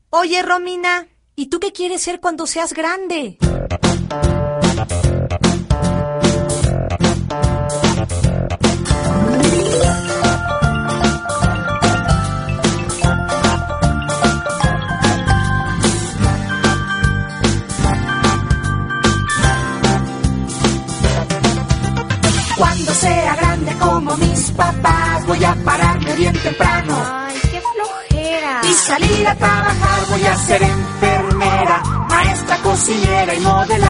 Oye, Romina, ¿y tú qué quieres ser cuando seas grande? Cuando sea grande como mis papás, voy a pararme bien temprano. Ay, qué flojera. Y salir a trabajar, voy a ser enfermera, maestra, cocinera y modelar.